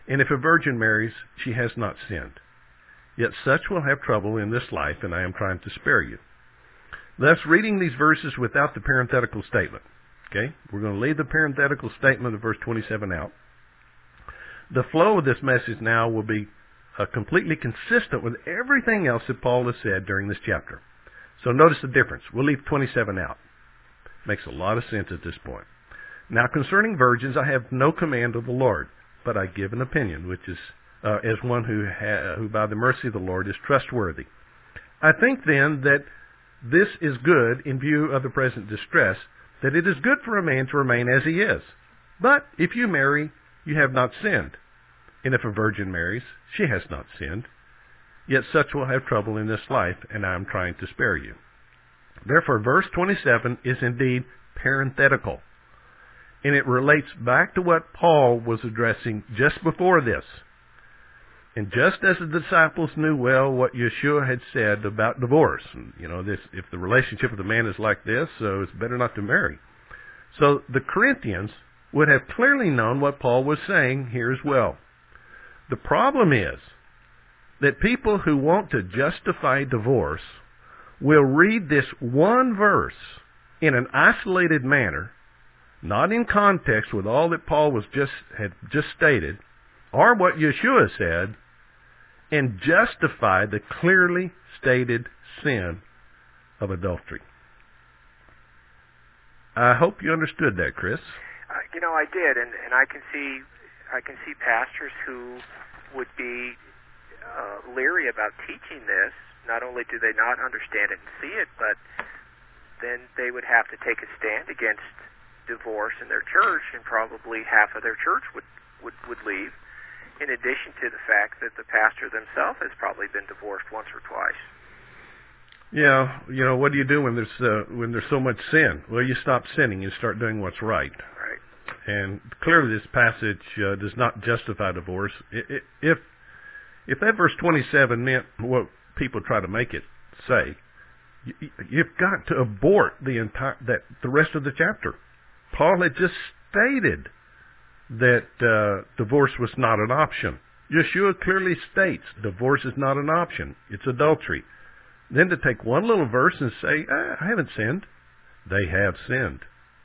And if a virgin marries, she has not sinned. Yet such will have trouble in this life, and I am trying to spare you. Thus, reading these verses without the parenthetical statement. Okay? We're going to leave the parenthetical statement of verse 27 out. The flow of this message now will be completely consistent with everything else that Paul has said during this chapter. So notice the difference. We'll leave 27 out. Makes a lot of sense at this point. Now concerning virgins, I have no command of the Lord, but I give an opinion, which is as one who by the mercy of the Lord is trustworthy. I think then that this is good in view of the present distress, that it is good for a man to remain as he is. But if you marry, you have not sinned. And if a virgin marries, she has not sinned. Yet such will have trouble in this life, and I am trying to spare you. Therefore, verse 27 is indeed parenthetical. And it relates back to what Paul was addressing just before this. And just as the disciples knew well what Yeshua had said about divorce, this, if the relationship with a man is like this, so it's better not to marry. So the Corinthians would have clearly known what Paul was saying here as well. The problem is that people who want to justify divorce will read this one verse in an isolated manner, not in context with all that Paul had just stated, or what Yeshua said, and justify the clearly stated sin of adultery. I hope you understood that, Chris. I did, and I can see pastors who would be leery about teaching this. Not only do they not understand it and see it, but then they would have to take a stand against divorce in their church, and probably half of their church would leave. In addition to the fact that the pastor themselves has probably been divorced once or twice. Yeah, what do you do when there's so much sin? Well, you stop sinning, you start doing what's right. Right. And clearly, this passage does not justify divorce. If that verse 27 meant what people try to make it say, you've got to abort the rest of the chapter. Paul had just stated that divorce was not an option. Yeshua clearly states divorce is not an option. It's adultery. Then to take one little verse and say, I haven't sinned. They have sinned.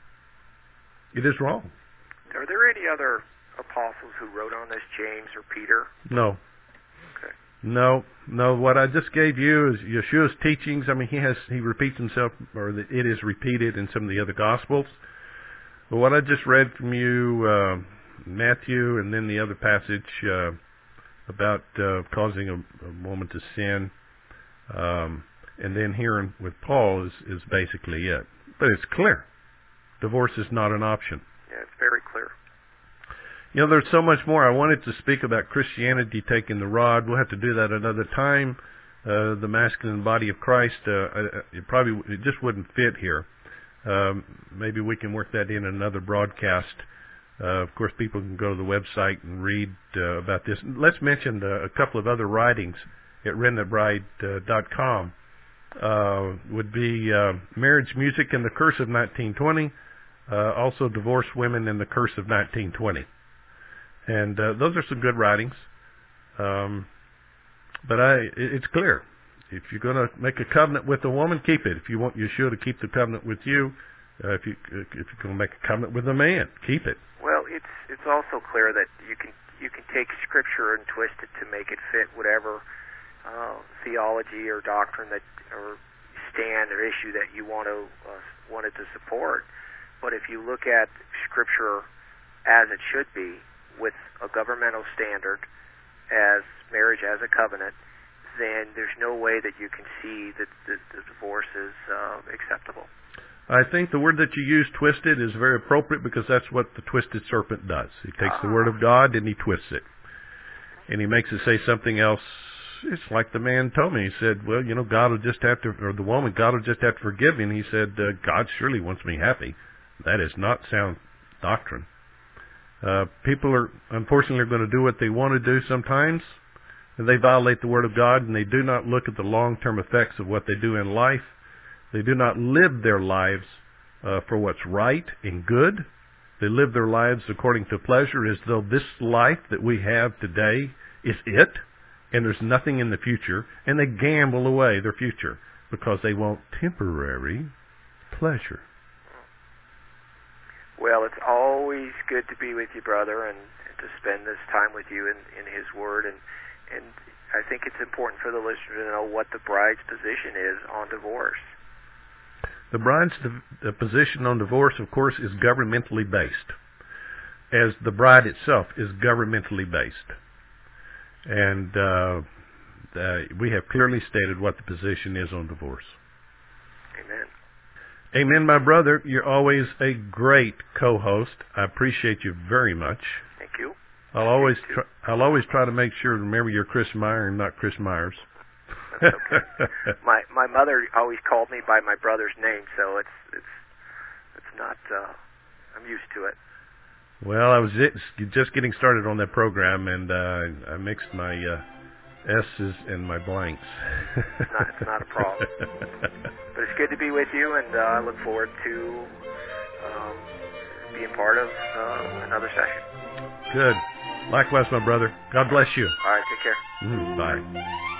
It is wrong. Are there any other apostles who wrote on this, James or Peter? No. Okay. No. What I just gave you is Yeshua's teachings. I mean, he repeats himself, or it is repeated in some of the other Gospels. But what I just read from you, Matthew, and then the other passage about causing a woman to sin, and then here with Paul is basically it. But it's clear. Divorce is not an option. Yeah, it's very clear. There's so much more. I wanted to speak about Christianity taking the rod. We'll have to do that another time. The masculine body of Christ, it just wouldn't fit here. Maybe we can work that in another broadcast. Of course, people can go to the website and read about this. Let's mention a couple of other writings at remnantbride.com. Would be Marriage, Music, and the Curse of 1920. Also, Divorced Women and the Curse of 1920. And those are some good writings. But it's clear. If you're going to make a covenant with a woman, keep it. If you want Yeshua to keep the covenant with you, if you're going to make a covenant with a man, keep it. Well, it's also clear that you can take Scripture and twist it to make it fit whatever theology or doctrine or stand or issue that you wanted to support. But if you look at Scripture as it should be, with a governmental standard, as marriage as a covenant, then there's no way that you can see that the divorce is acceptable. I think the word that you use, twisted, is very appropriate because that's what the twisted serpent does. He takes the word of God and he twists it. And he makes it say something else. It's like the man told me. He said, well, God will just have to, or the woman, God will just have to forgive me. And he said, God surely wants me happy. That is not sound doctrine. People are, unfortunately, going to do what they want to do sometimes. And they violate the Word of God, and they do not look at the long-term effects of what they do in life. They do not live their lives for what's right and good. They live their lives according to pleasure, as though this life that we have today is it, and there's nothing in the future, and they gamble away their future because they want temporary pleasure. Well, it's always good to be with you, brother, and to spend this time with you in His Word, and I think it's important for the listener to know what the bride's position is on divorce. The bride's position on divorce, of course, is governmentally based, as the bride itself is governmentally based. And we have clearly stated what the position is on divorce. Amen. Amen, my brother. You're always a great co-host. I appreciate you very much. Thank you. I'll always try to make sure to remember you're Chris Meyer and not Chris Myers. That's okay. My mother always called me by my brother's name, so it's not. I'm used to it. Well, I was just getting started on that program, and I mixed my S's and my blanks. It's not a problem. But it's good to be with you, and I look forward to being part of another session. Good. Likewise, my brother. God bless you. All right, take care. Bye.